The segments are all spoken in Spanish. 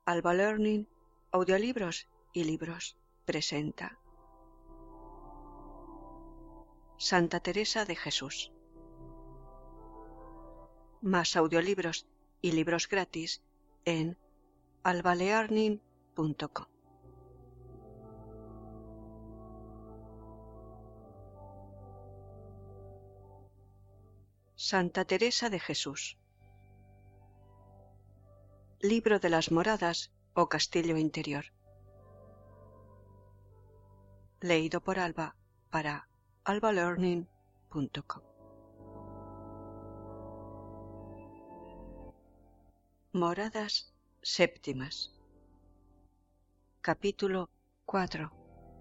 Alba Learning, Audiolibros y Libros presenta Santa Teresa de Jesús. Más audiolibros y libros gratis en albalearning.com. Santa Teresa de Jesús. Libro de las Moradas o Castillo Interior. Leído por Alba para albalearning.com. Moradas séptimas. Capítulo 4.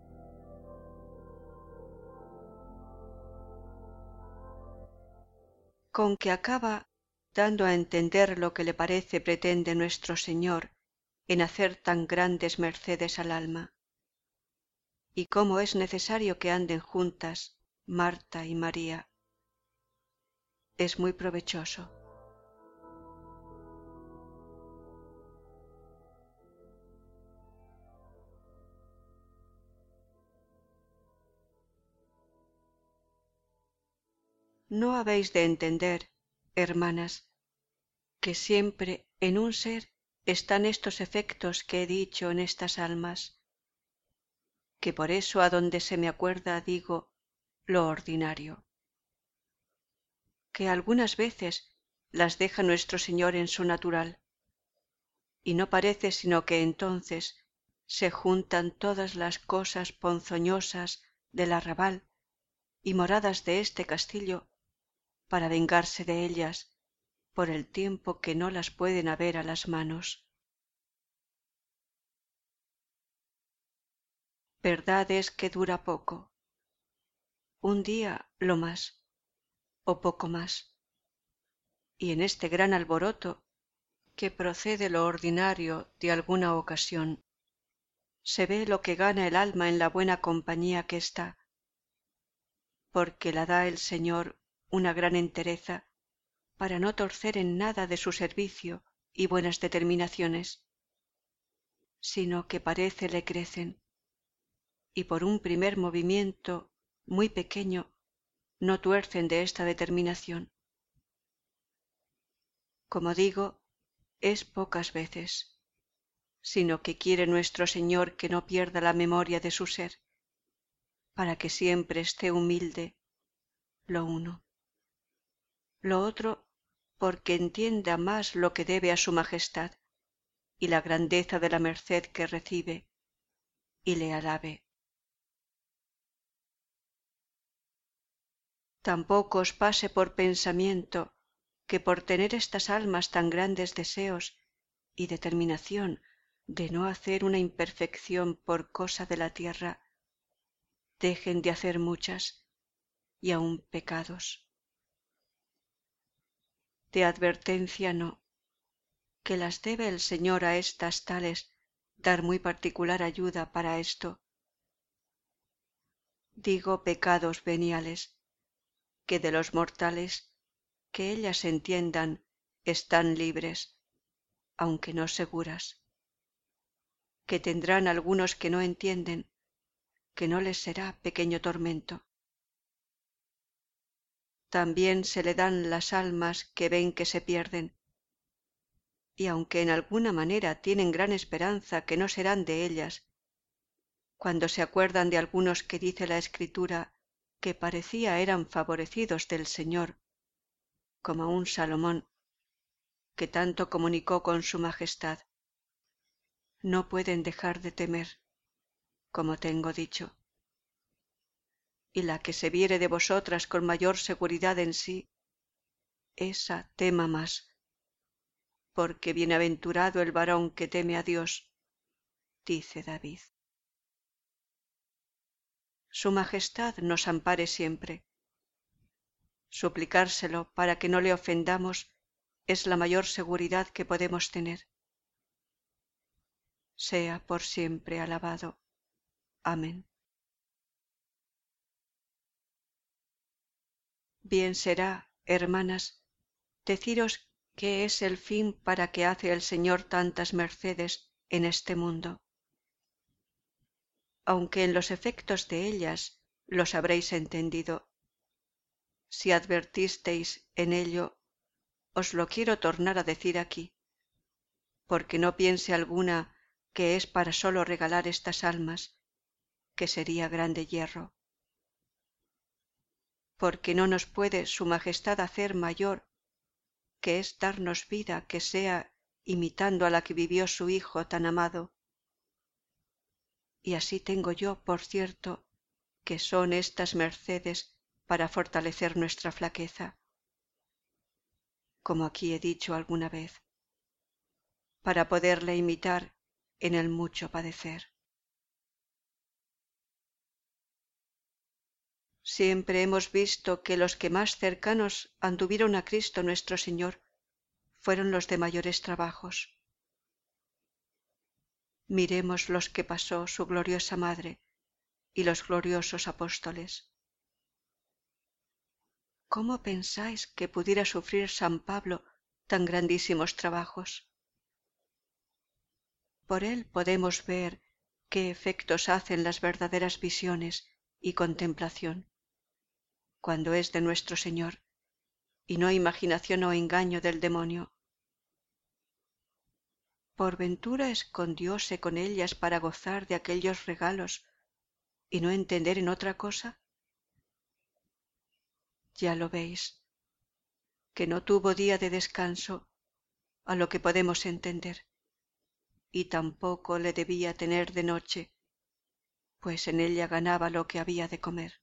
Con que acaba dando a entender lo que le parece pretende nuestro Señor en hacer tan grandes mercedes al alma, y cómo es necesario que anden juntas Marta y María. Es muy provechoso. ¿No habéis de entender, hermanas, que siempre en un ser están estos efectos que he dicho en estas almas, que por eso a donde se me acuerda digo lo ordinario, que algunas veces las deja nuestro Señor en su natural, y no parece sino que entonces se juntan todas las cosas ponzoñosas del arrabal y moradas de este castillo para vengarse de ellas por el tiempo que no las pueden haber a las manos. Verdad es que dura poco, un día lo más, o poco más, y en este gran alboroto que procede lo ordinario de alguna ocasión, se ve lo que gana el alma en la buena compañía que está, porque la da el Señor una gran entereza para no torcer en nada de su servicio y buenas determinaciones, sino que parece le crecen, y por un primer movimiento muy pequeño no tuercen de esta determinación. Como digo, es pocas veces, sino que quiere nuestro Señor que no pierda la memoria de su ser, para que siempre esté humilde, lo uno. Lo otro, porque entienda más lo que debe a su majestad y la grandeza de la merced que recibe, y le alabe. Tampoco os pase por pensamiento que por tener estas almas tan grandes deseos y determinación de no hacer una imperfección por cosa de la tierra, dejen de hacer muchas y aun pecados. De advertencia no, que las debe el Señor a estas tales dar muy particular ayuda para esto. Digo pecados veniales, que de los mortales que ellas entiendan están libres, aunque no seguras, que tendrán algunos que no entienden, que no les será pequeño tormento. También se le dan las almas que ven que se pierden, y aunque en alguna manera tienen gran esperanza que no serán de ellas, cuando se acuerdan de algunos que dice la Escritura que parecía eran favorecidos del Señor, como un Salomón, que tanto comunicó con su majestad, no pueden dejar de temer, como tengo dicho. Y la que se viere de vosotras con mayor seguridad en sí, esa tema más, porque bienaventurado el varón que teme a Dios, dice David. Su majestad nos ampare siempre. Suplicárselo para que no le ofendamos es la mayor seguridad que podemos tener. Sea por siempre alabado. Amén. Bien será, hermanas, deciros qué es el fin para que hace el Señor tantas mercedes en este mundo, aunque en los efectos de ellas los habréis entendido. Si advertisteis en ello, os lo quiero tornar a decir aquí, porque no piense alguna que es para sólo regalar estas almas, que sería grande yerro. Porque no nos puede su majestad hacer mayor, que es darnos vida que sea imitando a la que vivió su Hijo tan amado. Y así tengo yo por cierto que son estas mercedes para fortalecer nuestra flaqueza, como aquí he dicho alguna vez, para poderle imitar en el mucho padecer. Siempre hemos visto que los que más cercanos anduvieron a Cristo nuestro Señor fueron los de mayores trabajos. Miremos los que pasó su gloriosa Madre y los gloriosos apóstoles. ¿Cómo pensáis que pudiera sufrir San Pablo tan grandísimos trabajos? Por él podemos ver qué efectos hacen las verdaderas visiones y contemplación, cuando es de nuestro Señor, y no imaginación o engaño del demonio. ¿Por ventura escondióse con ellas para gozar de aquellos regalos y no entender en otra cosa? Ya lo veis, que no tuvo día de descanso a lo que podemos entender, y tampoco le debía tener de noche, pues en ella ganaba lo que había de comer.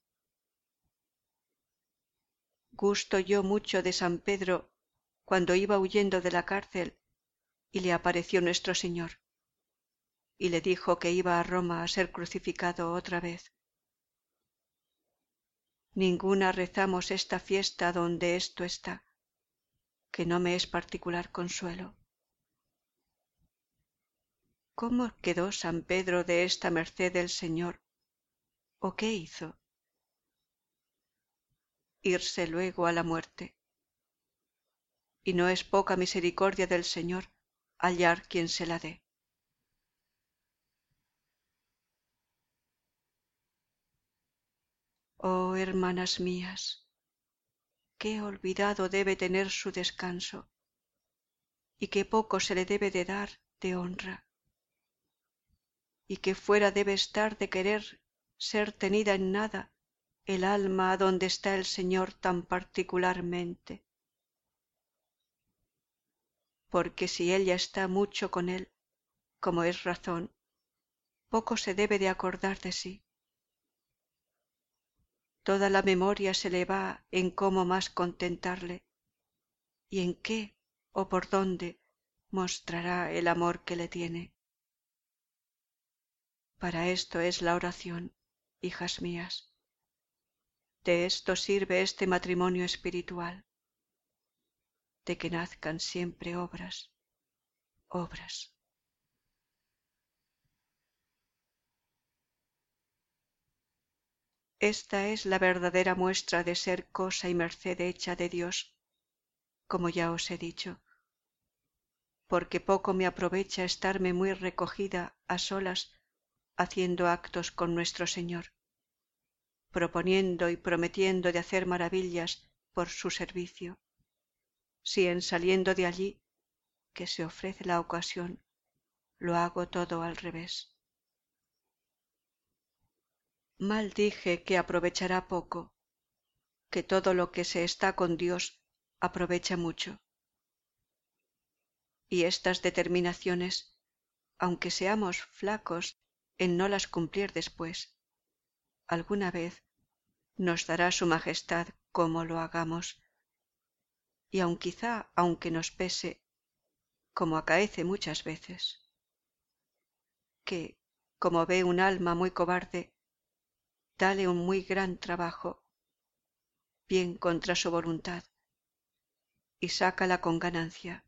Gusto yo mucho de San Pedro cuando iba huyendo de la cárcel y le apareció nuestro Señor, y le dijo que iba a Roma a ser crucificado otra vez. Ninguna rezamos esta fiesta donde esto está, que no me es particular consuelo. ¿Cómo quedó San Pedro de esta merced del Señor? ¿O qué hizo? Irse luego a la muerte. Y no es poca misericordia del Señor hallar quien se la dé. Oh hermanas mías, qué olvidado debe tener su descanso, y qué poco se le debe de dar de honra, y qué fuera debe estar de querer ser tenida en nada el alma adonde está el Señor tan particularmente. Porque si ella está mucho con él, como es razón, poco se debe de acordar de sí. Toda la memoria se le va en cómo más contentarle, y en qué o por dónde mostrará el amor que le tiene. Para esto es la oración, hijas mías. De esto sirve este matrimonio espiritual, de que nazcan siempre obras, obras. Esta es la verdadera muestra de ser cosa y merced hecha de Dios, como ya os he dicho, porque poco me aprovecha estarme muy recogida a solas haciendo actos con nuestro Señor, proponiendo y prometiendo de hacer maravillas por su servicio, si en saliendo de allí, que se ofrece la ocasión, lo hago todo al revés. Mal dije que aprovechará poco, que todo lo que se está con Dios aprovecha mucho. Y estas determinaciones, aunque seamos flacos en no las cumplir después, alguna vez nos dará su majestad como lo hagamos, y aun quizá aunque nos pese, como acaece muchas veces, que, como ve un alma muy cobarde, dale un muy gran trabajo, bien contra su voluntad, y sácala con ganancia.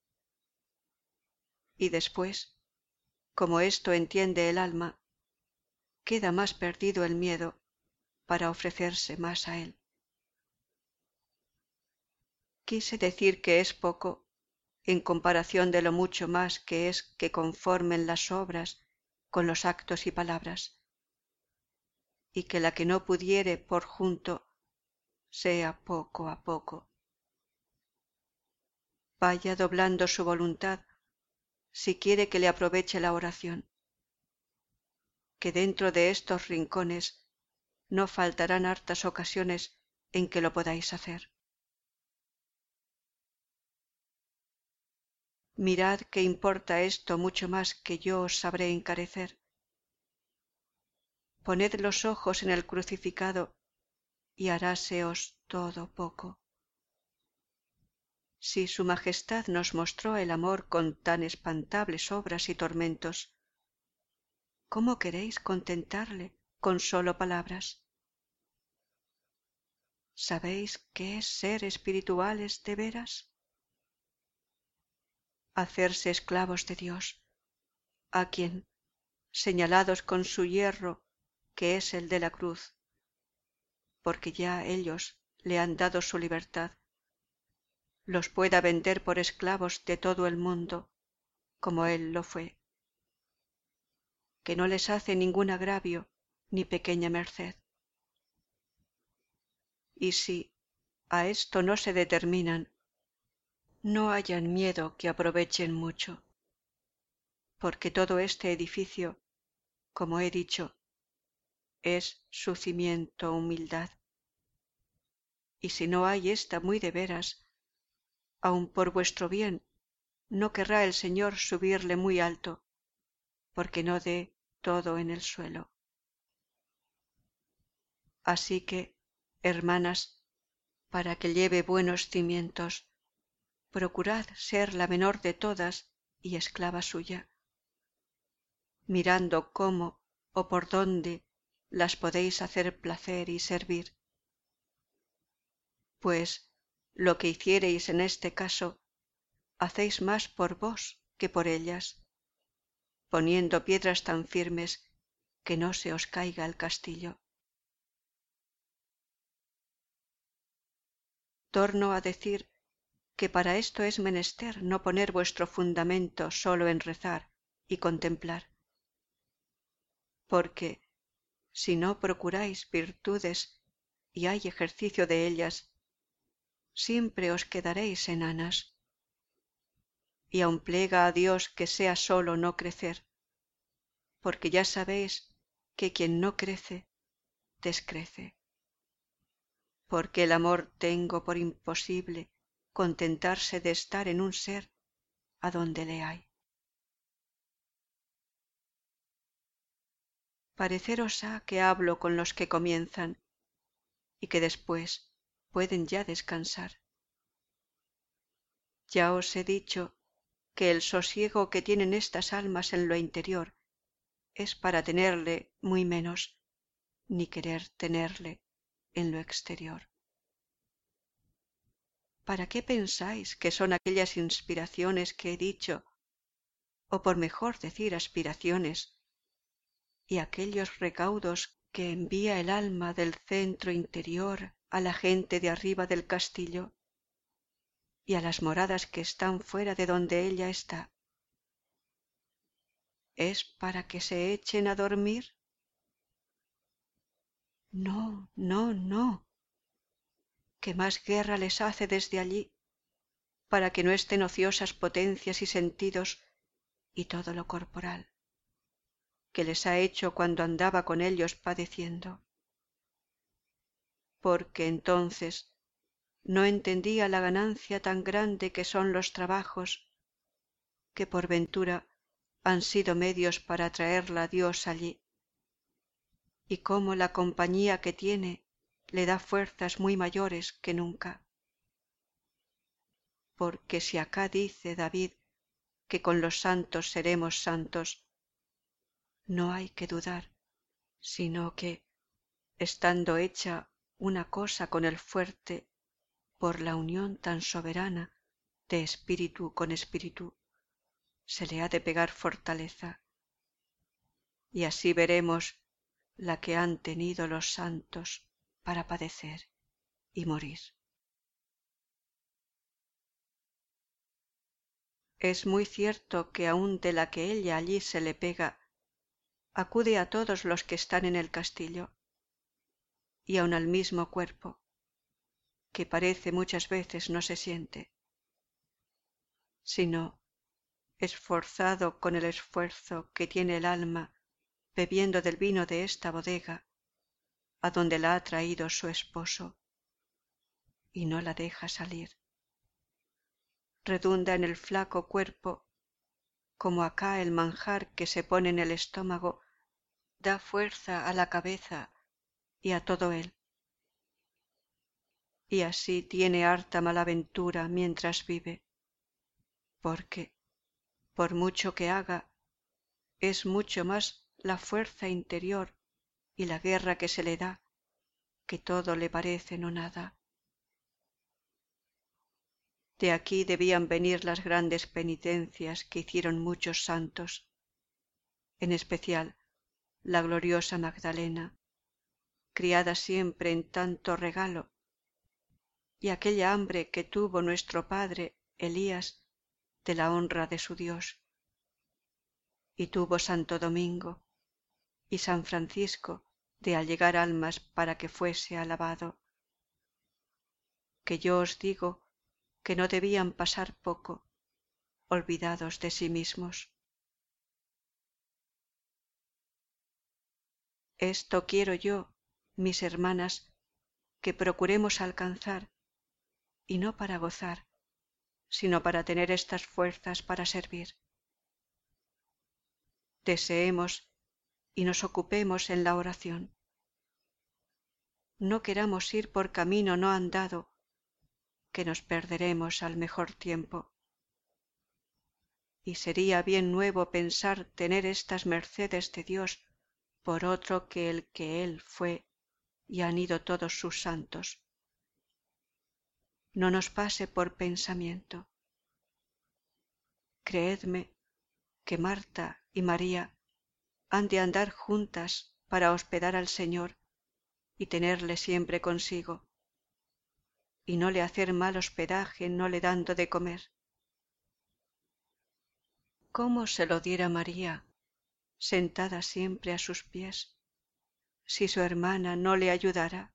Y después, como esto entiende el alma, queda más perdido el miedo para ofrecerse más a él. Quise decir que es poco, en comparación de lo mucho más que es que conformen las obras con los actos y palabras, y que la que no pudiere por junto sea poco a poco. Vaya doblando su voluntad si quiere que le aproveche la oración, que dentro de estos rincones no faltarán hartas ocasiones en que lo podáis hacer. Mirad que importa esto mucho más que yo os sabré encarecer. Poned los ojos en el crucificado y haráseos todo poco. Si su majestad nos mostró el amor con tan espantables obras y tormentos, ¿cómo queréis contentarle con sólo palabras? ¿Sabéis qué es ser espirituales de veras? Hacerse esclavos de Dios, a quien, señalados con su hierro, que es el de la cruz, porque ya ellos le han dado su libertad, los pueda vender por esclavos de todo el mundo, como él lo fue, que no les hace ningún agravio ni pequeña merced. Y si a esto no se determinan, no hayan miedo que aprovechen mucho, porque todo este edificio, como he dicho, es su cimiento humildad. Y si no hay ésta muy de veras, aun por vuestro bien, no querrá el Señor subirle muy alto, porque no dé todo en el suelo. Así que, hermanas, para que lleve buenos cimientos, procurad ser la menor de todas y esclava suya, mirando cómo o por dónde las podéis hacer placer y servir. Pues lo que hiciereis en este caso, hacéis más por vos que por ellas, poniendo piedras tan firmes que no se os caiga el castillo. Torno a decir que para esto es menester no poner vuestro fundamento sólo en rezar y contemplar, porque si no procuráis virtudes y hay ejercicio de ellas, siempre os quedaréis enanas, y aun plega a Dios que sea sólo no crecer, porque ya sabéis que quien no crece, descrece. Porque el amor tengo por imposible contentarse de estar en un ser adonde le hay. Pareceros ha que hablo con los que comienzan y que después pueden ya descansar. Ya os he dicho que el sosiego que tienen estas almas en lo interior es para tenerle muy menos, ni querer tenerle en lo exterior. ¿Para qué pensáis que son aquellas inspiraciones que he dicho, o por mejor decir aspiraciones, y aquellos recaudos que envía el alma del centro interior a la gente de arriba del castillo y a las moradas que están fuera de donde ella está? ¿Es para que se echen a dormir? No, no, no, que más guerra les hace desde allí, para que no estén ociosas potencias y sentidos y todo lo corporal, que les ha hecho cuando andaba con ellos padeciendo. Porque entonces no entendía la ganancia tan grande que son los trabajos, que por ventura han sido medios para atraerla a Dios allí, y cómo la compañía que tiene le da fuerzas muy mayores que nunca. Porque si acá dice David que con los santos seremos santos, no hay que dudar, sino que, estando hecha una cosa con el fuerte, por la unión tan soberana de espíritu con espíritu, se le ha de pegar fortaleza, y así veremos la que han tenido los santos para padecer y morir. Es muy cierto que aun de la que ella allí se le pega, acude a todos los que están en el castillo, y aun al mismo cuerpo, que parece muchas veces no se siente, sino esforzado con el esfuerzo que tiene el alma bebiendo del vino de esta bodega, a donde la ha traído su esposo, y no la deja salir. Redunda en el flaco cuerpo, como acá el manjar que se pone en el estómago da fuerza a la cabeza y a todo él. Y así tiene harta malaventura mientras vive, porque, por mucho que haga, es mucho más la fuerza interior y la guerra que se le da, que todo le parece no nada. De aquí debían venir las grandes penitencias que hicieron muchos santos, en especial la gloriosa Magdalena, criada siempre en tanto regalo, y aquella hambre que tuvo nuestro padre Elías de la honra de su Dios, y tuvo Santo Domingo y San Francisco de allegar almas para que fuese alabado, que yo os digo que no debían pasar poco, olvidados de sí mismos. Esto quiero yo, mis hermanas, que procuremos alcanzar, y no para gozar, sino para tener estas fuerzas para servir. Deseemos y nos ocupemos en la oración. No queramos ir por camino no andado, que nos perderemos al mejor tiempo. Y sería bien nuevo pensar tener estas mercedes de Dios por otro que el que Él fue y han ido todos sus santos. No nos pase por pensamiento. Creedme que Marta y María han de andar juntas para hospedar al Señor y tenerle siempre consigo, y no le hacer mal hospedaje no le dando de comer. ¿Cómo se lo diera María, sentada siempre a sus pies, si su hermana no le ayudara?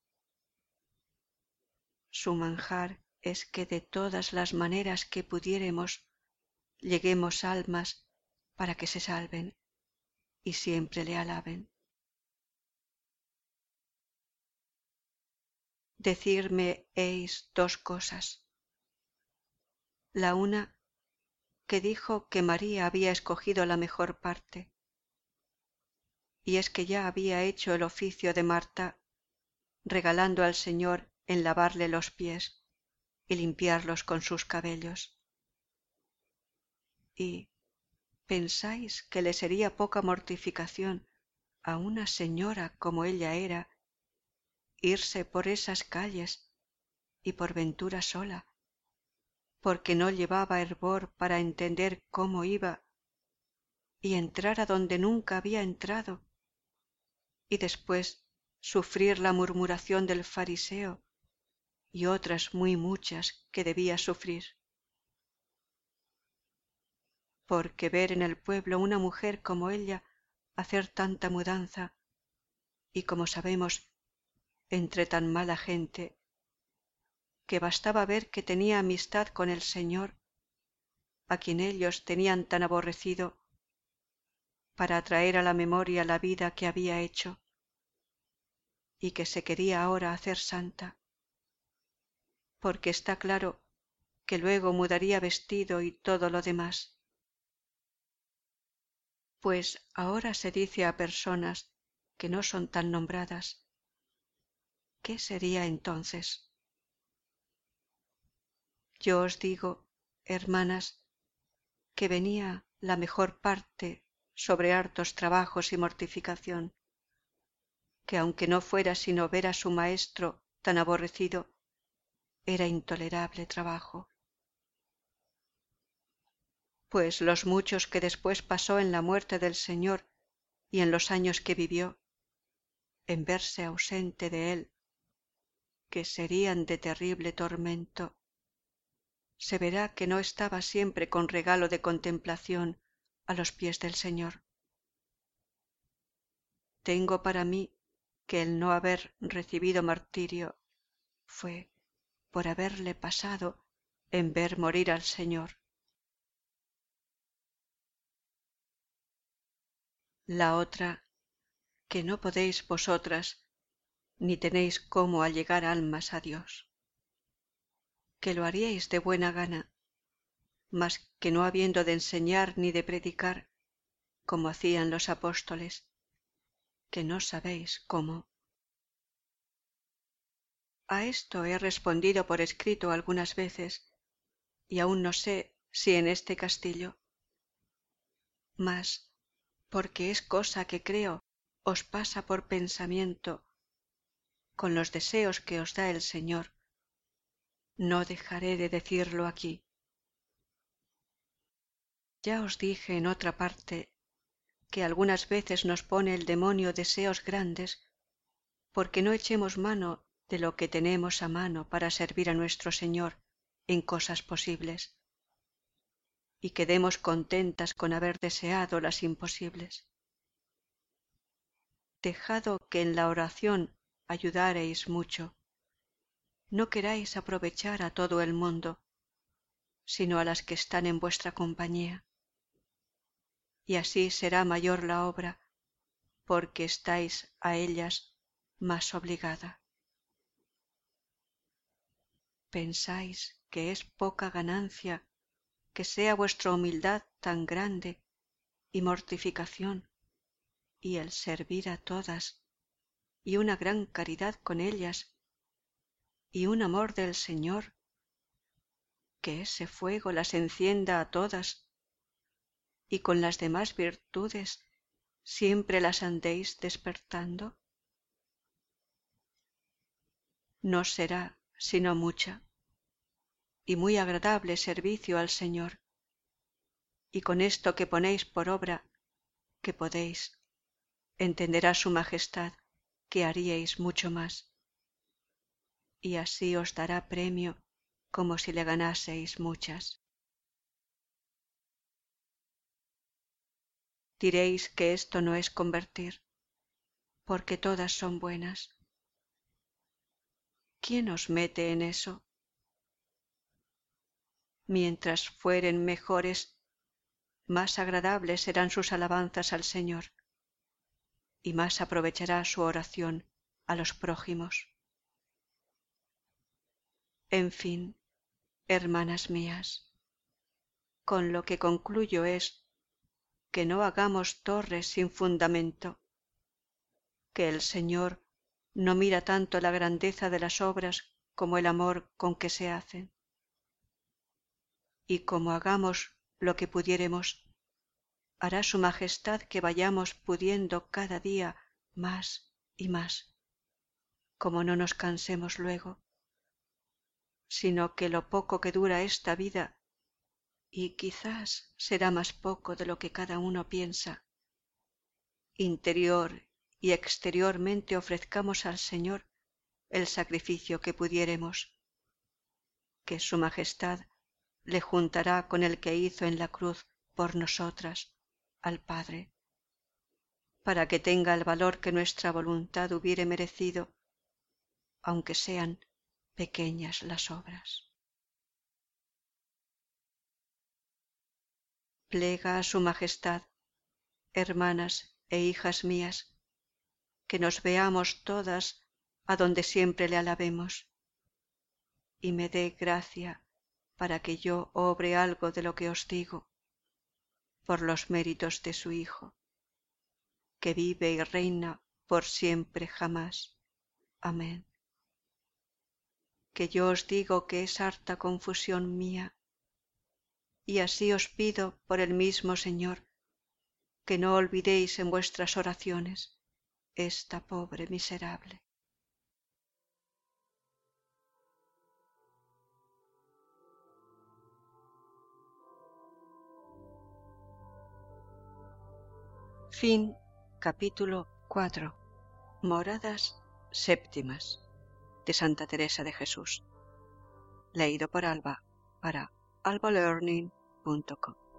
Su manjar es que de todas las maneras que pudiéremos lleguemos almas para que se salven y siempre le alaben. Decirme heis dos cosas. La una, que dijo que María había escogido la mejor parte, y es que ya había hecho el oficio de Marta, regalando al Señor en lavarle los pies y limpiarlos con sus cabellos. Y ¿pensáis que le sería poca mortificación a una señora como ella era irse por esas calles y por ventura sola, porque no llevaba hervor para entender cómo iba, y entrar a donde nunca había entrado, y después sufrir la murmuración del fariseo y otras muy muchas que debía sufrir? Porque ver en el pueblo una mujer como ella hacer tanta mudanza, y como sabemos, entre tan mala gente, que bastaba ver que tenía amistad con el Señor, a quien ellos tenían tan aborrecido, para atraer a la memoria la vida que había hecho, y que se quería ahora hacer santa, porque está claro que luego mudaría vestido y todo lo demás. Pues ahora se dice a personas que no son tan nombradas, ¿qué sería entonces? Yo os digo, hermanas, que venía la mejor parte sobre hartos trabajos y mortificación, que aunque no fuera sino ver a su maestro tan aborrecido, era intolerable trabajo. Pues los muchos que después pasó en la muerte del Señor y en los años que vivió, en verse ausente de él, que serían de terrible tormento, se verá que no estaba siempre con regalo de contemplación a los pies del Señor. Tengo para mí que el no haber recibido martirio fue por haberle pasado en ver morir al Señor. La otra, que no podéis vosotras, ni tenéis cómo allegar almas a Dios, que lo haríais de buena gana, mas que no habiendo de enseñar ni de predicar, como hacían los apóstoles, que no sabéis cómo. A esto he respondido por escrito algunas veces, y aún no sé si en este castillo. Mas, porque es cosa que creo os pasa por pensamiento, con los deseos que os da el Señor, no dejaré de decirlo aquí. Ya os dije en otra parte que algunas veces nos pone el demonio deseos grandes, porque no echemos mano de lo que tenemos a mano para servir a nuestro Señor en cosas posibles, y quedemos contentas con haber deseado las imposibles. Dejado que en la oración ayudareis mucho, no queráis aprovechar a todo el mundo, sino a las que están en vuestra compañía, y así será mayor la obra, porque estáis a ellas más obligada. ¿Pensáis que es poca ganancia que sea vuestra humildad tan grande y mortificación, y el servir a todas, y una gran caridad con ellas, y un amor del Señor, que ese fuego las encienda a todas, y con las demás virtudes siempre las andéis despertando? No será sino mucha y muy agradable servicio al Señor, y con esto que ponéis por obra, que podéis, entenderá su majestad que haríais mucho más, y así os dará premio como si le ganaseis muchas. Diréis que esto no es convertir, porque todas son buenas. ¿Quién os mete en eso? Mientras fueren mejores, más agradables serán sus alabanzas al Señor, y más aprovechará su oración a los prójimos. En fin, hermanas mías, con lo que concluyo es que no hagamos torres sin fundamento, que el Señor no mira tanto la grandeza de las obras como el amor con que se hacen, y como hagamos lo que pudiéremos, hará su majestad que vayamos pudiendo cada día más y más, como no nos cansemos luego, sino que lo poco que dura esta vida, y quizás será más poco de lo que cada uno piensa, interior y exteriormente ofrezcamos al Señor el sacrificio que pudiéremos, que su majestad le juntará con el que hizo en la cruz por nosotras al Padre, para que tenga el valor que nuestra voluntad hubiere merecido, aunque sean pequeñas las obras. Plega a su majestad, hermanas e hijas mías, que nos veamos todas a donde siempre le alabemos, y me dé gracia para que yo obre algo de lo que os digo, por los méritos de su Hijo, que vive y reina por siempre jamás. Amén. Que yo os digo que es harta confusión mía, y así os pido por el mismo Señor, que no olvidéis en vuestras oraciones esta pobre miserable. Fin. Capítulo 4. Moradas séptimas de Santa Teresa de Jesús. Leído por Alba. para albalearning.com.